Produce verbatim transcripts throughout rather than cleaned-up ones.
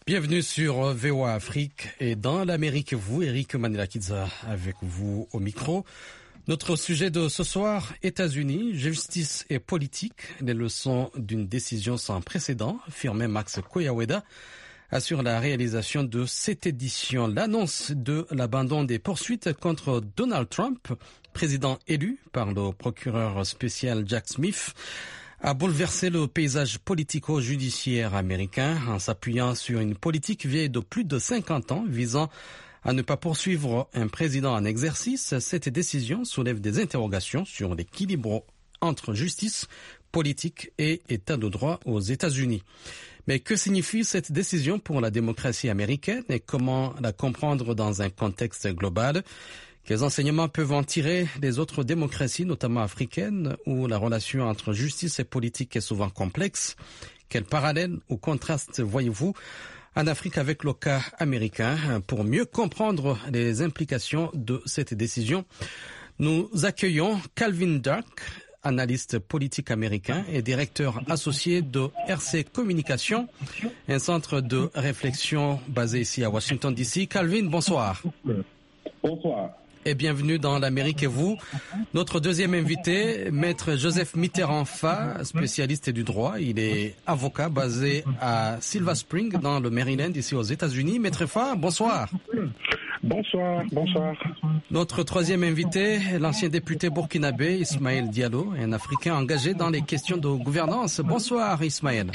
Bienvenue sur V O A Afrique et dans l'Amérique, vous, Eric Manilakidza, avec vous au micro. Notre sujet de ce soir, États-Unis, justice et politique, les leçons d'une décision sans précédent, affirmait Max Koyaweda, assure la réalisation de cette édition. L'annonce de l'abandon des poursuites contre Donald Trump, président élu par le procureur spécial Jack Smith, a bouleversé le paysage politico-judiciaire américain en s'appuyant sur une politique vieille de plus de cinquante ans visant à ne pas poursuivre un président en exercice. Cette décision soulève des interrogations sur l'équilibre entre justice, politique et état de droit aux États-Unis. Mais que signifie cette décision pour la démocratie américaine et comment la comprendre dans un contexte global ? Quels enseignements peuvent en tirer les autres démocraties, notamment africaines, où la relation entre justice et politique est souvent complexe? Quels parallèles ou contrastes voyez-vous en Afrique avec le cas américain? Pour mieux comprendre les implications de cette décision, nous accueillons Calvin Dark, analyste politique américain et directeur associé de R C Communication, un centre de réflexion basé ici à Washington D C. Calvin, bonsoir. Bonsoir. Et bienvenue dans l'Amérique et vous. Notre deuxième invité, Maître Joseph Mitterrand-Fa, spécialiste du droit. Il est avocat basé à Silver Spring, dans le Maryland, ici aux États-Unis. Maître Fa, bonsoir. Bonsoir, bonsoir. Notre troisième invité, l'ancien député burkinabé, Ismaël Diallo, un Africain engagé dans les questions de gouvernance. Bonsoir, Ismaël.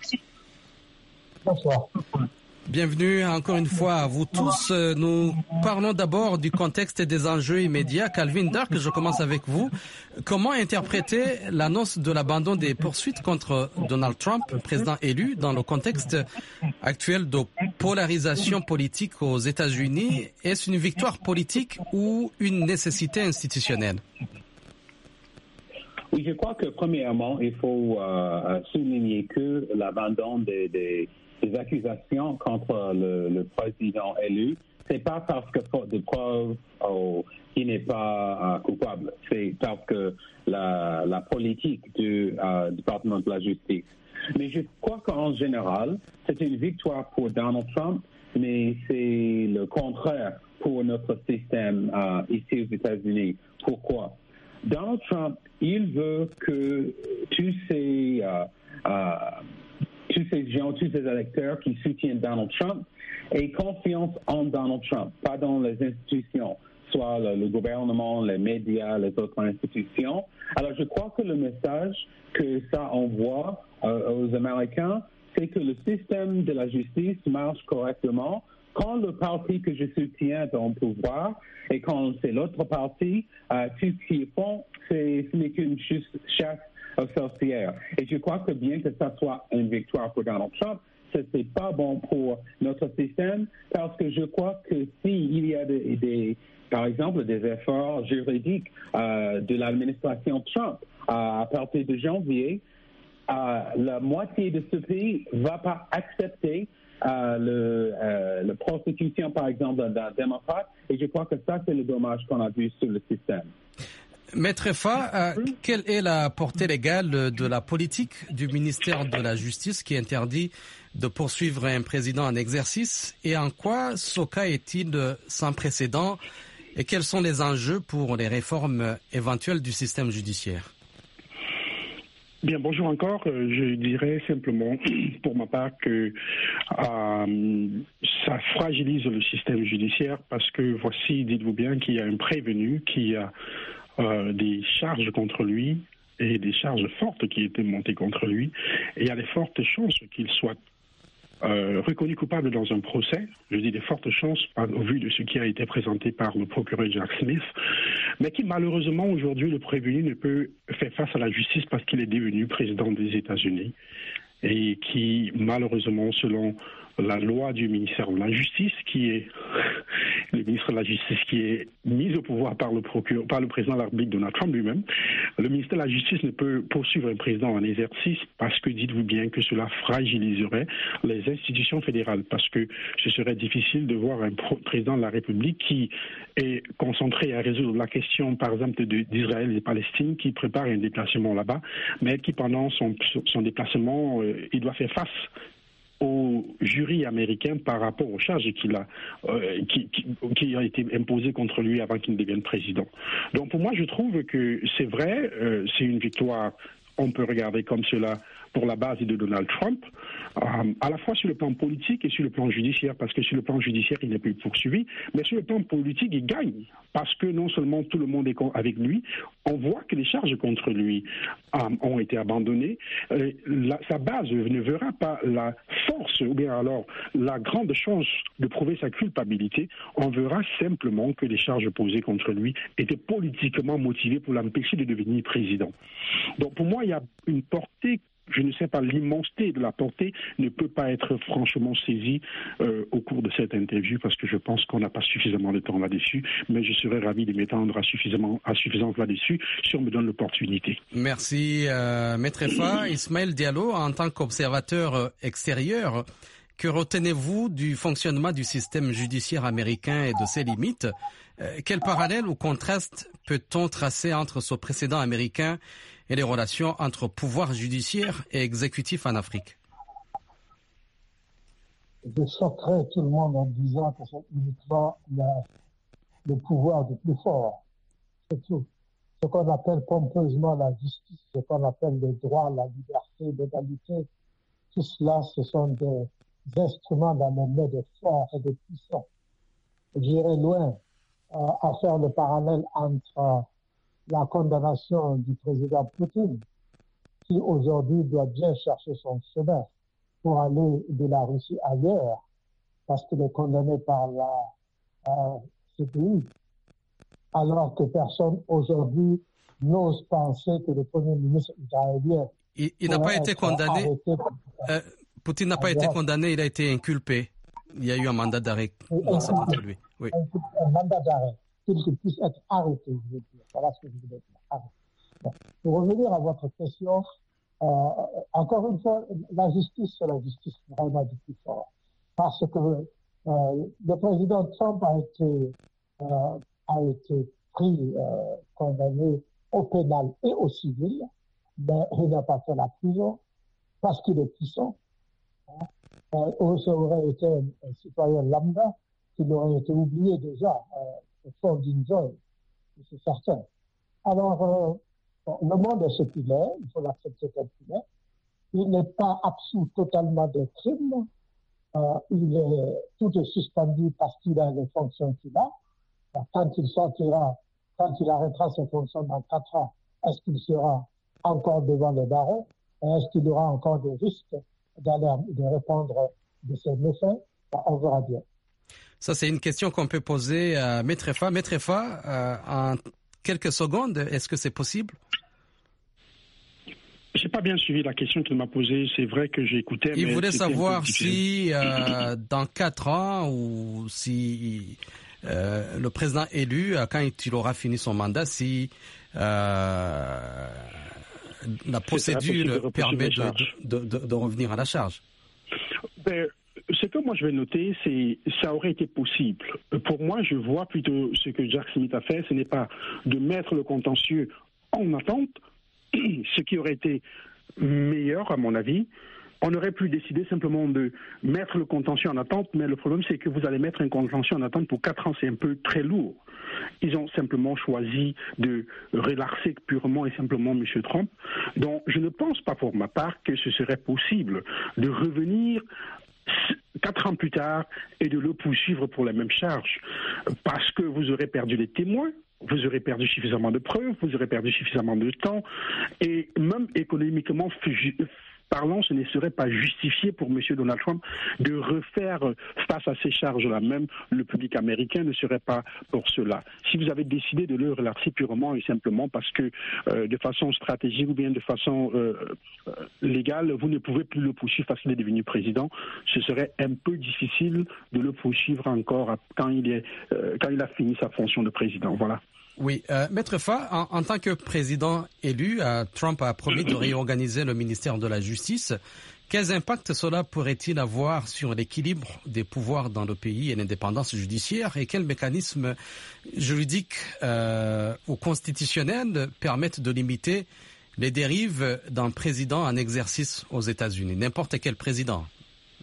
Bonsoir. Bienvenue encore une fois à vous tous. Nous parlons d'abord du contexte et des enjeux immédiats. Calvin Dark, je commence avec vous. Comment interpréter l'annonce de l'abandon des poursuites contre Donald Trump, président élu, dans le contexte actuel de polarisation politique aux États-Unis? Est-ce une victoire politique ou une nécessité institutionnelle? Oui, je crois que premièrement, il faut euh, souligner que l'abandon des, des Les accusations contre le, le président élu, c'est pas parce que faute de preuves oh, qu'il n'est pas uh, coupable, c'est parce que la, la politique du uh, département de la justice. Mais je crois qu'en général, c'est une victoire pour Donald Trump, mais c'est le contraire pour notre système uh, ici aux États-Unis. Pourquoi? Donald Trump, il veut que tous ces uh, uh, tous ces gens, tous ces électeurs qui soutiennent Donald Trump aient confiance en Donald Trump, pas dans les institutions, soit le, le gouvernement, les médias, les autres institutions. Alors, je crois que le message que ça envoie euh, aux Américains, c'est que le système de la justice marche correctement quand le parti que je soutiens est au pouvoir et quand c'est l'autre parti, euh, tout ce qu'ils font, c'est, ce n'est qu'une chasse aux sorcières. Et je crois que bien que ça soit une victoire pour Donald Trump, ce n'est pas bon pour notre système parce que je crois que s'il y a des, des, par exemple, des efforts juridiques euh, de l'administration Trump euh, à partir de janvier, euh, la moitié de ce pays ne va pas accepter euh, le, euh, la prosecution, par exemple, d'un démocrate. Et je crois que ça, c'est le dommage qu'on a vu sur le système. Maître Fa, euh, quelle est la portée légale de la politique du ministère de la Justice qui interdit de poursuivre un président en exercice et en quoi ce cas est-il sans précédent et quels sont les enjeux pour les réformes éventuelles du système judiciaire? Bien, bonjour encore. Je dirais simplement, pour ma part, que euh, ça fragilise le système judiciaire parce que voici, dites-vous bien, qu'il y a un prévenu qui a Euh, des charges contre lui et des charges fortes qui étaient montées contre lui. Et il y a des fortes chances qu'il soit euh, reconnu coupable dans un procès. Je dis des fortes chances par, au vu de ce qui a été présenté par le procureur Jack Smith, mais qui malheureusement aujourd'hui le prévenu ne peut faire face à la justice parce qu'il est devenu président des États-Unis et qui malheureusement selon la loi du ministère de la Justice, qui est le ministre de la Justice qui est mis au pouvoir par le procureur, par le président de la République Donald Trump lui-même, le ministère de la Justice ne peut poursuivre un président en exercice parce que dites-vous bien que cela fragiliserait les institutions fédérales, parce que ce serait difficile de voir un président de la République qui est concentré à résoudre la question, par exemple, de, d'Israël et de Palestine, qui prépare un déplacement là-bas, mais qui pendant son, son déplacement, euh, il doit faire face au jury américain par rapport aux charges qu'il a, euh, qui, qui, qui ont été imposées contre lui avant qu'il ne devienne président. Donc pour moi, je trouve que c'est vrai, euh, c'est une victoire, on peut regarder comme cela pour la base de Donald Trump, euh, à la fois sur le plan politique et sur le plan judiciaire, parce que sur le plan judiciaire, il n'est plus poursuivi, mais sur le plan politique, il gagne, parce que non seulement tout le monde est avec lui, on voit que les charges contre lui euh, ont été abandonnées, euh, la, sa base ne verra pas la force, ou bien alors la grande chance de prouver sa culpabilité, on verra simplement que les charges posées contre lui étaient politiquement motivées pour l'empêcher de devenir président. Donc pour moi, il y a une portée, je ne sais pas, l'immensité de la portée ne peut pas être franchement saisie euh, au cours de cette interview parce que je pense qu'on n'a pas suffisamment de temps là-dessus, mais je serais ravi de m'étendre à suffisamment à suffisance là-dessus si on me donne l'opportunité. Merci, euh, Maître Effa. Ismaël Diallo, en tant qu'observateur extérieur, que retenez-vous du fonctionnement du système judiciaire américain et de ses limites? euh, Quel parallèle ou contraste peut-on tracer entre ce précédent américain et les relations entre pouvoir judiciaire et exécutif en Afrique? Je choquerai tout le monde en disant que c'est uniquement la, le pouvoir du plus fort. C'est tout. Ce qu'on appelle pompeusement la justice, ce qu'on appelle le droit, la liberté, l'égalité, tout cela, ce sont des instruments dans les mains des forts et des puissants. J'irai loin euh, à faire le parallèle entre euh, la condamnation du président Poutine, qui aujourd'hui doit bien chercher son chemin pour aller de la Russie ailleurs, parce qu'il est condamné par la euh, C P I, alors que personne aujourd'hui n'ose penser que le Premier ministre israélien... Il, il n'a pas été condamné. Euh, Poutine n'a pas été condamné, il a été inculpé. Il y a eu un mandat d'arrêt contre lui. Oui. Un mandat d'arrêt, qu'il puisse être arrêté, je veux dire. Voilà ce que je voulais dire. Arrêté. Bon. Pour revenir à votre question, euh, encore une fois, la justice, c'est la justice vraiment du plus fort. Parce que euh, le président Trump a été, euh, a été pris, euh, condamné au pénal et au civil, mais il n'a pas fait la prison parce qu'il est puissant. Hein. Euh, ça aurait été un, un citoyen lambda qui aurait été oublié déjà euh, au fond d'une zone, c'est certain. Alors, euh, bon, le monde est ce qu'il est, il faut l'accepter tel qu'il est. Il n'est pas absous totalement des crimes. Euh, il est, tout est suspendu parce qu'il a les fonctions qu'il a. Quand il sortira, quand il arrêtera ses fonctions dans quatre ans, est-ce qu'il sera encore devant les barreaux? Est-ce qu'il aura encore des risques d'aller, de répondre de ses méfaits? On verra bien. Ça, c'est une question qu'on peut poser à Maître Effa. Maître Effa, euh, en quelques secondes, est-ce que c'est possible? Je n'ai pas bien suivi la question qu'il m'a posée. C'est vrai que j'ai écouté. Il mais voulait savoir si, euh, dans quatre ans, ou si euh, le président élu, quand il aura fini son mandat, si euh, la procédure permet de, de, de, de revenir à la charge. Ben, ce que moi je vais noter, c'est ça aurait été possible. Pour moi, je vois plutôt ce que Jack Smith a fait, ce n'est pas de mettre le contentieux en attente, ce qui aurait été meilleur à mon avis. On aurait pu décider simplement de mettre le contentieux en attente, mais le problème c'est que vous allez mettre un contentieux en attente pour quatre ans, c'est un peu très lourd. Ils ont simplement choisi de relaxer purement et simplement M. Trump. Donc je ne pense pas pour ma part que ce serait possible de revenir quatre ans plus tard et de le poursuivre pour la même charge, parce que vous aurez perdu les témoins, vous aurez perdu suffisamment de preuves, vous aurez perdu suffisamment de temps, et même économiquement parlant, ce ne serait pas justifié pour M. Donald Trump de refaire face à ces charges-là. Même le public américain ne serait pas pour cela. Si vous avez décidé de le relaxer purement et simplement parce que euh, de façon stratégique ou bien de façon euh, euh, légale, vous ne pouvez plus le poursuivre parce qu'il est devenu président, ce serait un peu difficile de le poursuivre encore quand il, est, euh, quand il a fini sa fonction de président. Voilà. Oui, euh, Maître Effa, en, en tant que président élu, euh, Trump a promis de réorganiser le ministère de la Justice. Quels impacts cela pourrait-il avoir sur l'équilibre des pouvoirs dans le pays et l'indépendance judiciaire, et quels mécanismes juridiques euh, ou constitutionnels permettent de limiter les dérives d'un président en exercice aux États-Unis, n'importe quel président?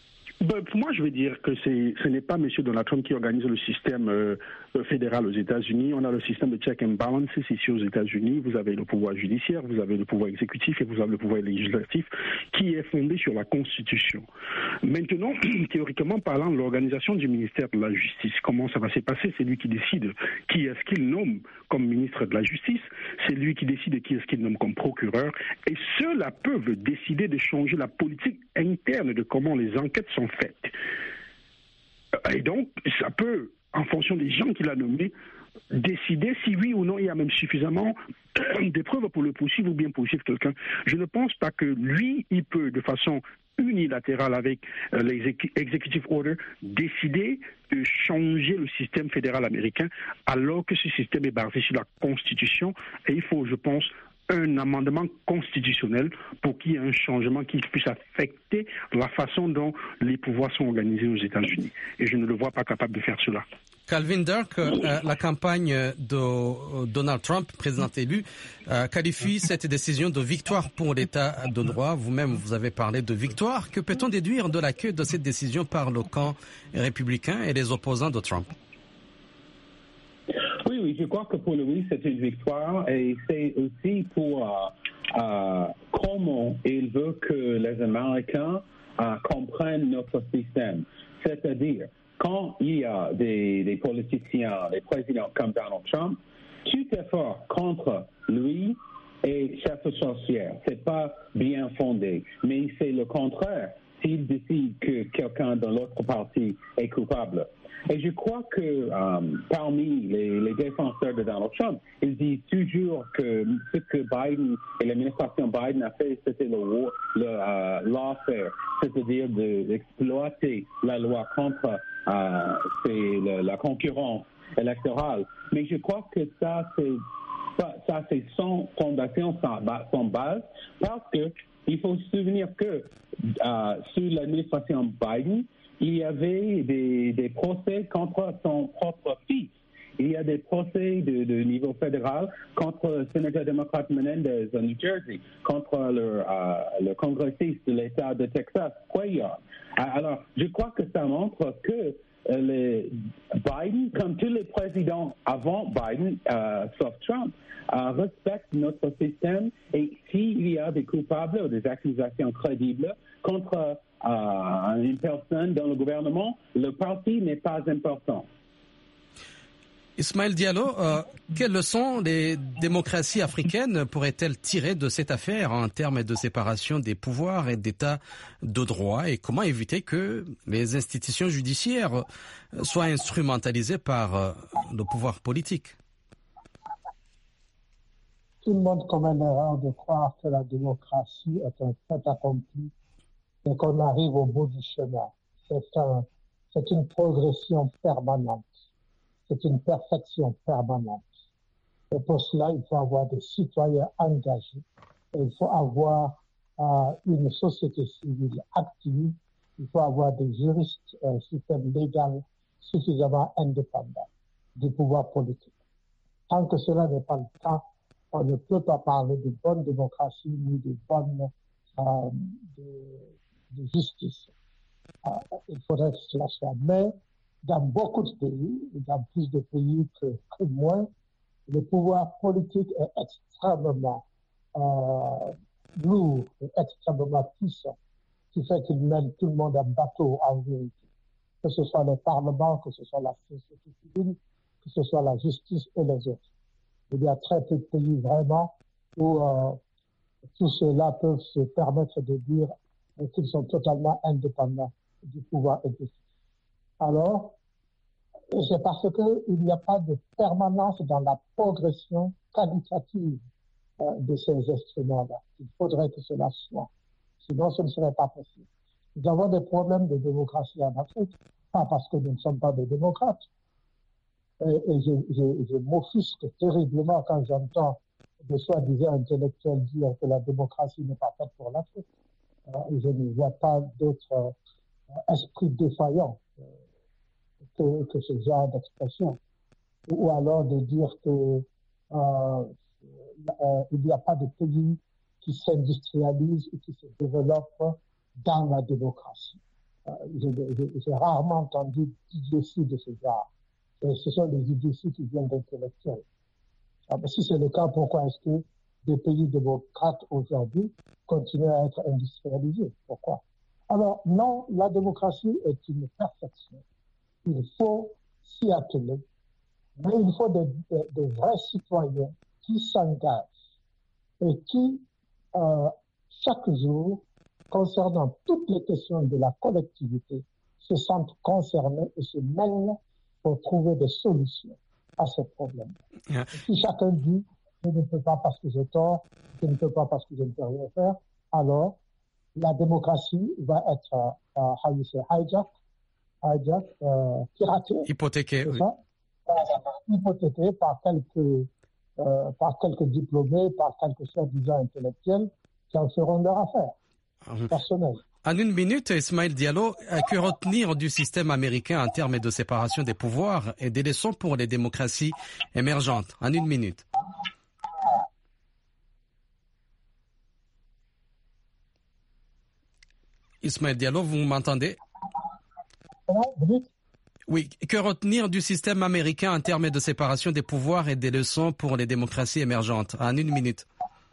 Ben, pour moi, je veux dire que c'est, ce n'est pas M. Donald Trump qui organise le système euh, fédéral aux États-Unis. On a le système de check and balances ici aux États-Unis. Vous avez le pouvoir judiciaire, vous avez le pouvoir exécutif et vous avez le pouvoir législatif qui est fondé sur la Constitution. Maintenant, théoriquement parlant, l'organisation du ministère de la Justice, comment ça va se passer? C'est lui qui décide qui est-ce qu'il nomme comme ministre de la Justice. C'est lui qui décide qui est-ce qu'il nomme comme procureur. Et ceux-là peuvent décider de changer la politique interne de comment les enquêtes sont faites. Et donc, ça peut, en fonction des gens qu'il a nommés, décider si oui ou non il y a même suffisamment de preuves pour le poursuivre ou bien poursuivre quelqu'un. Je ne pense pas que lui, il peut, de façon unilatérale avec euh, l'executive order, décider de changer le système fédéral américain alors que ce système est basé sur la Constitution. Et il faut, je pense, un amendement constitutionnel pour qu'il y ait un changement qui puisse affecter la façon dont les pouvoirs sont organisés aux États-Unis. Et je ne le vois pas capable de faire cela. Calvin Dirk, euh, la campagne de Donald Trump, président élu, euh, qualifie cette décision de victoire pour l'État de droit. Vous-même, vous avez parlé de victoire. Que peut-on déduire de l'accueil de cette décision par le camp républicain et les opposants de Trump? Oui, oui, je crois que pour lui, c'est une victoire et c'est aussi pour euh, euh, comment il veut que les Américains euh, comprennent notre système. C'est-à-dire, quand il y a des, des politiciens, des présidents comme Donald Trump, tout effort contre lui est chasse aux sorcières. C'est pas bien fondé, mais c'est le contraire s'il décide que quelqu'un dans l'autre parti est coupable. Et je crois que euh, parmi les, les défenseurs de Donald Trump, ils disent toujours que ce que Biden et l'administration Biden a fait, c'était le, le euh, lawfare, c'est-à-dire d'exploiter la loi contre euh, c'est le, la concurrence électorale. Mais je crois que ça, c'est ça, ça c'est sans fondation, sans, sans base, parce que il faut se souvenir que euh, sous l'administration Biden, il y avait des, des procès contre son propre fils. Il y a des procès de, de niveau fédéral contre le sénateur démocrate Menendez en New Jersey, contre le, euh, le congressiste de l'État de Texas, Cuellar. Alors, je crois que ça montre que euh, les Biden, comme tous les présidents avant Biden, euh, sauf Trump, euh, respectent notre système et s'il y a des coupables ou des accusations crédibles contre euh, une personne dans le gouvernement, le parti n'est pas important. Ismaël Diallo, euh, quelles leçons les démocraties africaines pourraient-elles tirer de cette affaire en termes de séparation des pouvoirs et d'état de droit et comment éviter que les institutions judiciaires soient instrumentalisées par euh, le pouvoir politique? Tout le monde commet l'erreur de croire que la démocratie est un fait accompli et qu'on arrive au bout du chemin. C'est un, c'est une progression permanente. C'est une perfection permanente. Et pour cela, il faut avoir des citoyens engagés. Et il faut avoir euh, une société civile active. Il faut avoir des juristes, un système légal suffisamment indépendant du pouvoir politique. Tant que cela n'est pas le cas, on ne peut pas parler de bonne démocratie ni de bonne euh, de, de justice. Euh, il faudrait que cela soit. Mais dans beaucoup de pays, dans plus de pays que, que moins, le pouvoir politique est extrêmement euh, lourd et extrêmement puissant, qui fait qu'il mène tout le monde en bateau en vérité. Que ce soit le Parlement, que ce soit la société civile, que ce soit la justice et les autres. Il y a très peu de pays vraiment où euh, tous ceux-là peuvent se permettre de dire qu'ils sont totalement indépendants du pouvoir exécutif. Alors, c'est parce qu'il n'y a pas de permanence dans la progression qualitative euh, de ces instruments-là. Il faudrait que cela soit. Sinon, ce ne serait pas possible. Nous avons des problèmes de démocratie en Afrique, pas parce que nous ne sommes pas des démocrates. Et, et je, je, je m'offusque terriblement quand j'entends de soi-disant intellectuels dire que la démocratie n'est pas faite pour l'Afrique. Euh, je ne vois pas d'autres euh, esprits défaillants euh, que, que ce genre d'expression. Ou alors de dire que euh, euh, il n'y a pas de pays qui s'industrialisent et qui se développent dans la démocratie. Euh, j'ai, j'ai rarement entendu d'idioties de ce genre. Et ce sont des idioties qui viennent d'intellectuels. Alors, si c'est le cas, pourquoi est-ce que des pays démocrates aujourd'hui continuent à être industrialisés? Pourquoi? Alors, non, la démocratie est une perfection. Il faut s'y atteler. Mais il faut des, des, des vrais citoyens qui s'engagent et qui, euh, chaque jour, concernant toutes les questions de la collectivité, se sentent concernés et se mêlent pour trouver des solutions à ce problème. Yeah. Si chacun dit « je ne peux pas parce que j'ai tort, je ne peux pas parce que je ne peux rien faire », alors la démocratie va être euh, how you say, hijack, hijack, euh, piratée. Hypothéquée, oui. Ça, hypothéquée par quelques, euh, par quelques diplômés, par quelques soi-disant intellectuels qui en feront leur affaire mmh. personnelle. En une minute, Ismaël Diallo, que retenir du système américain en termes de séparation des pouvoirs et des leçons pour les démocraties émergentes? En une minute. Ismaël Diallo, vous m'entendez? Oui, que retenir du système américain en termes de séparation des pouvoirs et des leçons pour les démocraties émergentes? En une minute.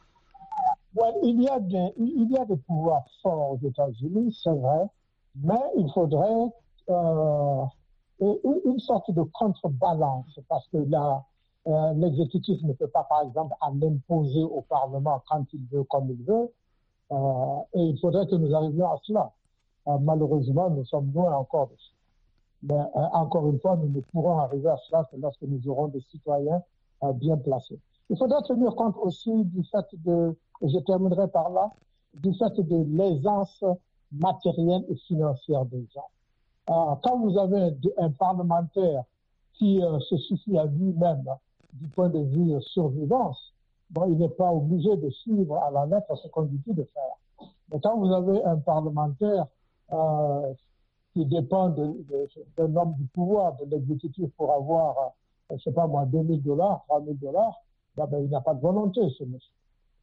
Well, il y a des, il y a des pouvoirs forts aux États-Unis, c'est vrai, mais il faudrait euh, une, une sorte de contrebalance parce que là, euh, l'exécutif ne peut pas, par exemple, en imposer au Parlement quand il veut, comme il veut, euh, et il faudrait que nous arrivions à cela. Euh, malheureusement, nous sommes loin encore de ça. Mais euh, encore une fois, nous ne pourrons arriver à cela que lorsque nous aurons des citoyens euh, bien placés. Il faudra tenir compte aussi du fait de, et je terminerai par là, du fait de l'aisance matérielle et financière des gens. Euh, quand vous avez un, un parlementaire qui euh, se suffit à lui-même du point de vue euh, survivance, bon, il n'est pas obligé de suivre à la lettre ce qu'on lui dit de faire. Mais quand vous avez un parlementaire euh, qui dépend de, de, d'un homme du pouvoir, de l'exécutif pour avoir, euh, je ne sais pas moi, deux mille dollars, trois mille dollars, ben, ben, il n'a pas de volonté, ce monsieur.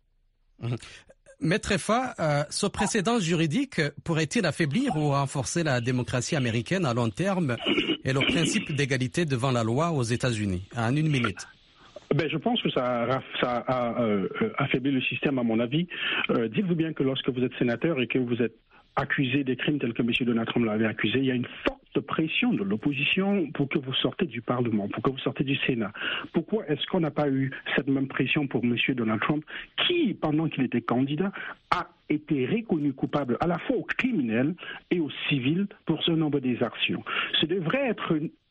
Mmh. Maître Effa, euh, ce précédent juridique pourrait-il affaiblir ou renforcer la démocratie américaine à long terme et le principe d'égalité devant la loi aux États-Unis? En une minute. Ben, je pense que ça, ça a euh, affaibli le système, à mon avis. Euh, dites-vous bien que lorsque vous êtes sénateur et que vous êtes accusé des crimes tels que M. Donald Trump l'avait accusé, il y a une forte pression de l'opposition pour que vous sortez du Parlement, pour que vous sortez du Sénat. Pourquoi est-ce qu'on n'a pas eu cette même pression pour M. Donald Trump, qui, pendant qu'il était candidat, a été reconnu coupable à la fois au criminel et au civil pour ce nombre d'exactions? Ce devrait être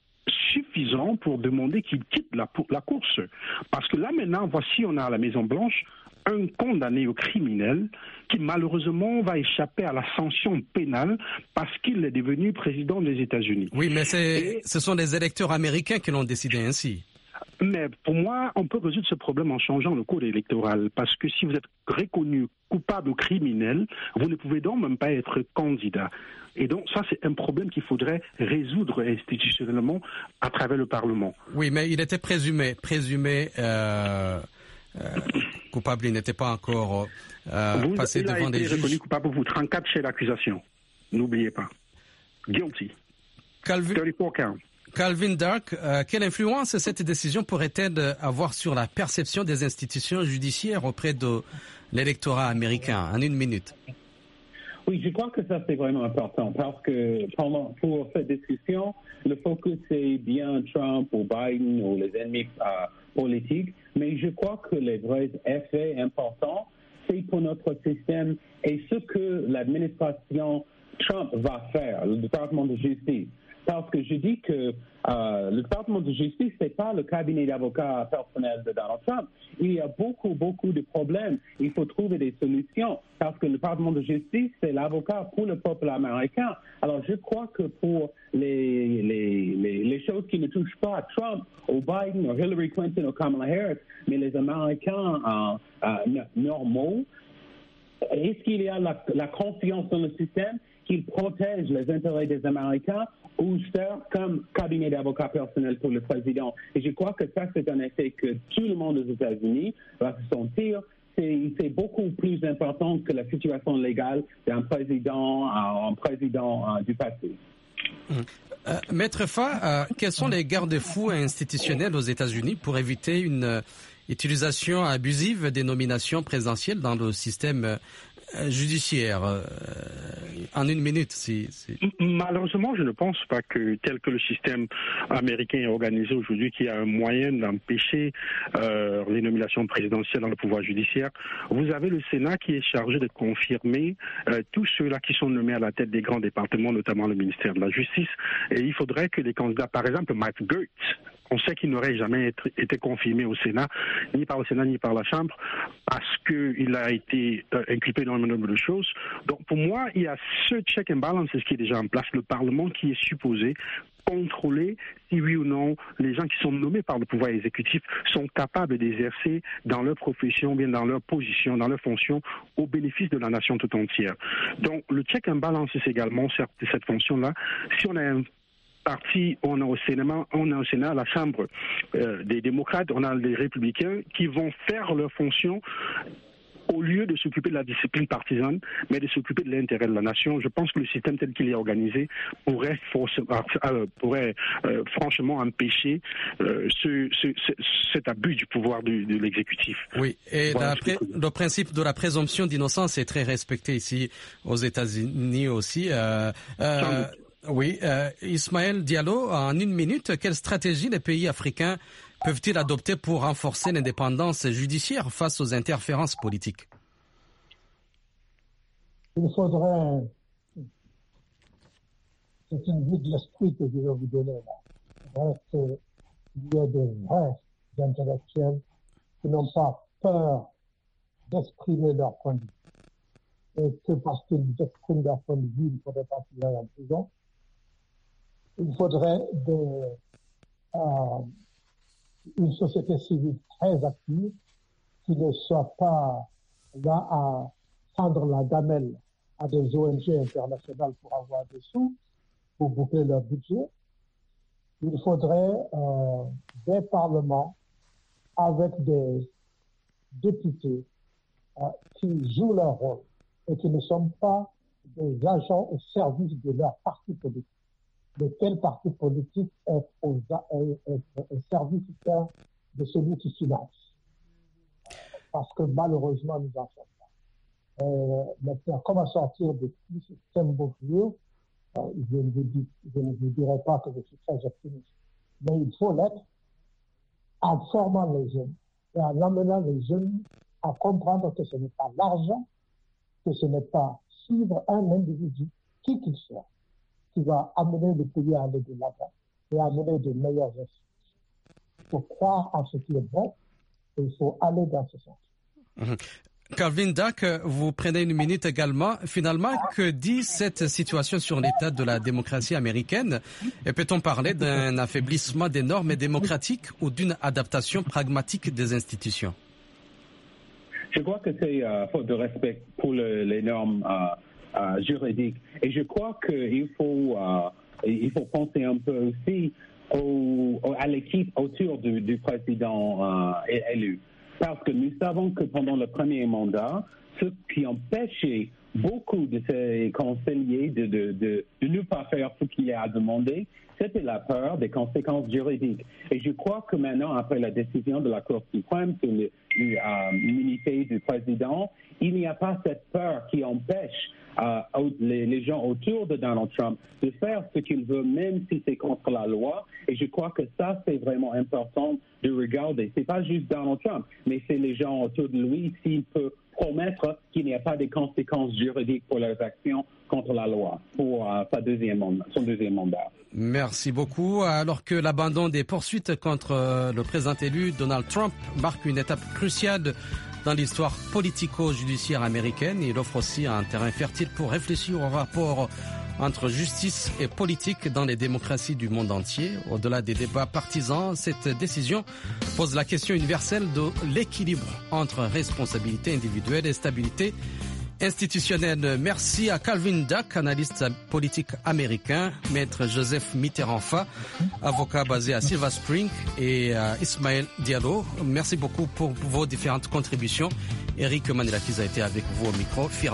suffisant pour demander qu'il quitte la, la course. Parce que là, maintenant, voici, on a à la Maison-Blanche un condamné au criminel qui malheureusement va échapper à la sanction pénale parce qu'il est devenu président des États-Unis. Oui, mais c'est, Et, ce sont les électeurs américains qui l'ont décidé ainsi. Mais pour moi, on peut résoudre ce problème en changeant le code électoral. Parce que si vous êtes reconnu coupable ou criminel, vous ne pouvez donc même pas être candidat. Et donc ça, c'est un problème qu'il faudrait résoudre institutionnellement à travers le Parlement. Oui, mais il était présumé, présumé euh, euh, coupable, il n'était pas encore euh, vous, passé devant des juges. Il a été reconnu coupable pour trente-quatre chefs d'accusation. N'oubliez pas. Guilty. Calvin, trente-quatre counts. Calvin Dark, euh, quelle influence cette décision pourrait-elle avoir sur la perception des institutions judiciaires auprès de l'électorat américain? En une minute. Oui, je crois que ça c'est vraiment important parce que pendant, pour cette discussion, le focus c'est bien Trump ou Biden ou les ennemis euh, politiques, mais je crois que les vrais effets importants, c'est pour notre système et ce que l'administration Trump va faire, le département de justice. Parce que je dis que euh, le département de justice, ce n'est pas le cabinet d'avocats personnel de Donald Trump. Il y a beaucoup, beaucoup de problèmes. Il faut trouver des solutions parce que le département de justice, c'est l'avocat pour le peuple américain. Alors, je crois que pour les, les, les, les choses qui ne touchent pas à Trump, ou Biden, ou Hillary Clinton, ou Kamala Harris, mais les Américains euh, euh, normaux, est-ce qu'il y a la, la confiance dans le système qu'il protège les intérêts des Américains ou faire comme cabinet d'avocats personnel pour le président? Et je crois que ça, c'est un effet que tout le monde aux États-Unis va se sentir c'est, c'est beaucoup plus important que la situation légale d'un président, un président euh, du passé. Euh, Maître Fa, euh, quels sont les garde-fous institutionnels aux États-Unis pour éviter une euh, utilisation abusive des nominations présidentielles dans le système euh, judiciaire? euh, En une minute, si, si. Malheureusement, je ne pense pas que tel que le système américain est organisé aujourd'hui, qu'il y a un moyen d'empêcher euh, les nominations présidentielles dans le pouvoir judiciaire. Vous avez le Sénat qui est chargé de confirmer euh, tous ceux-là qui sont nommés à la tête des grands départements, notamment le ministère de la Justice. Et il faudrait que les candidats, par exemple, Matt Gaetz, on sait qu'il n'aurait jamais être, été confirmé au Sénat, ni par le Sénat, ni par la Chambre, parce qu'il a été euh, inculpé dans un nombre de choses. Donc, pour moi, il y a ce check and balance qui est déjà en place, le Parlement qui est supposé contrôler si oui ou non les gens qui sont nommés par le pouvoir exécutif sont capables d'exercer dans leur profession, bien dans leur position, dans leur fonction, au bénéfice de la nation tout entière. Donc, le check and balance, c'est également cette fonction-là. Si on a un parti, on a au Sénat, on a au Sénat, à la Chambre euh, des démocrates, on a les républicains qui vont faire leur fonction au lieu de s'occuper de la discipline partisane, mais de s'occuper de l'intérêt de la nation. Je pense que le système tel qu'il est organisé pourrait, force, euh, pourrait euh, franchement empêcher euh, ce, ce, ce, cet abus du pouvoir de, de l'exécutif. Oui, et voilà, la pré- le principe de la présomption d'innocence est très respecté ici aux États-Unis aussi. Euh, euh, oui, euh, Ismaël Diallo, en une minute, quelle stratégie les pays africains peuvent-ils adopter pour renforcer l'indépendance judiciaire face aux interférences politiques? Il faudrait, c'est une vue de l'esprit que je vais vous donner là. Il faudrait qu'il y ait des vrais intellectuels qui n'ont pas peur d'exprimer leur point de vue. Et que parce qu'ils expriment leur point de vue, il ne faudrait pas qu'ils aillent en prison. Il faudrait des, euh, une société civile très active qui ne soit pas là à prendre la gamelle à des O N G internationales pour avoir des sous, pour boucler leur budget. Il faudrait euh, des parlements avec des députés euh, qui jouent leur rôle et qui ne sont pas des agents au service de leur parti politique. De quel parti politique est au, est, est, est service de celui qui finance. Parce que malheureusement, nous en sommes là. Euh, maintenant, comment sortir de tout ce symbole, euh, je, ne vous dis, je ne vous dirai pas que je suis très optimiste, mais il faut l'être en formant les jeunes et en amenant les jeunes à comprendre que ce n'est pas l'argent, que ce n'est pas suivre un individu, qui qu'il soit, qui va amener le pays à aller de l'avant et amener de meilleures institutions. Il faut croire en ce qui est bon et il faut aller dans ce sens. Mmh. Calvin Dack, vous prenez une minute également. Finalement, que dit cette situation sur l'état de la démocratie américaine? Et peut-on parler d'un affaiblissement des normes démocratiques ou d'une adaptation pragmatique des institutions? Je crois que c'est euh, faute de respect pour le, les normes euh, euh, juridiques. Et je crois qu'il faut, euh, il faut penser un peu aussi au, à l'équipe autour du, du président euh, élu. Parce que nous savons que pendant le premier mandat, ce qui empêchait beaucoup de ces conseillers de, de, de, de ne pas faire ce qu'il y a à demander, c'était la peur des conséquences juridiques. Et je crois que maintenant, après la décision de la Cour suprême sur l'immunité du président, il n'y a pas cette peur qui empêche euh, les, les gens autour de Donald Trump de faire ce qu'il veut, même si c'est contre la loi. Et je crois que ça, c'est vraiment important de regarder. C'est pas juste Donald Trump, mais c'est les gens autour de lui, s'il peut promettre qu'il n'y a pas de conséquences juridiques pour leurs actions contre la loi pour euh, sa deuxième mandat, son deuxième mandat. Merci beaucoup. Alors que l'abandon des poursuites contre euh, le président élu Donald Trump marque une étape cruciale dans l'histoire politico-judiciaire américaine, il offre aussi un terrain fertile pour réfléchir au rapport entre justice et politique dans les démocraties du monde entier. Au-delà des débats partisans, cette décision pose la question universelle de l'équilibre entre responsabilité individuelle et stabilité institutionnelle. Merci à Calvin Dack, analyste politique américain, maître Joseph Mitterrand-Fa, avocat basé à Silver Spring, et euh, Ismaël Diallo. Merci beaucoup pour vos différentes contributions Eric Manelakiza a été avec vous au micro.